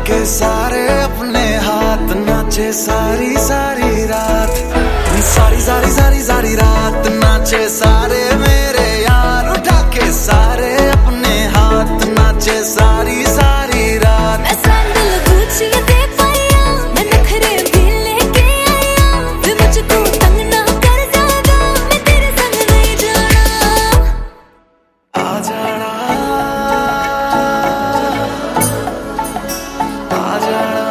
के सारे अपने हाथ, नाचे सारी सारी रात, सारी सारी सारी सारी रात नाचे सारे मेरे यार, उठा के सारे अपने हाथ, नाचे सारी सारी रात। मैं सैंडल गुच्ची दे पाया, मैं नखरे भी लेके आया, वे मुझको तंग ना कर ज्यादा, मैं तेरे संग नहीं जाना। आ जाना, आ जाना।